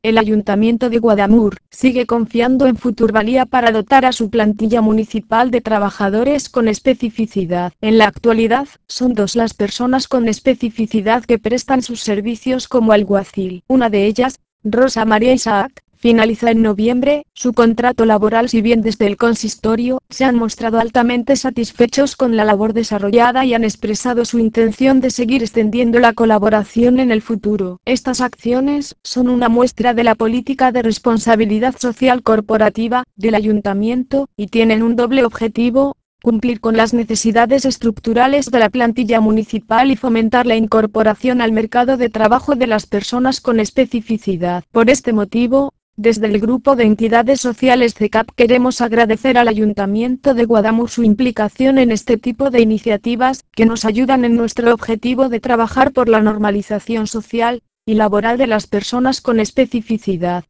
El Ayuntamiento de Guadamur sigue confiando en Futurvalía para dotar a su plantilla municipal de trabajadores con especificidad. En la actualidad, son dos las personas con especificidad que prestan sus servicios como alguacil. Una de ellas, Rosa María Isaac, finaliza en noviembre su contrato laboral. Si bien desde el consistorio se han mostrado altamente satisfechos con la labor desarrollada y han expresado su intención de seguir extendiendo la colaboración en el futuro. Estas acciones son una muestra de la política de responsabilidad social corporativa del ayuntamiento y tienen un doble objetivo: cumplir con las necesidades estructurales de la plantilla municipal y fomentar la incorporación al mercado de trabajo de las personas con especificidad. Por este motivo, desde el grupo de entidades sociales CECAP queremos agradecer al Ayuntamiento de Guadamur su implicación en este tipo de iniciativas, que nos ayudan en nuestro objetivo de trabajar por la normalización social y laboral de las personas con especificidad.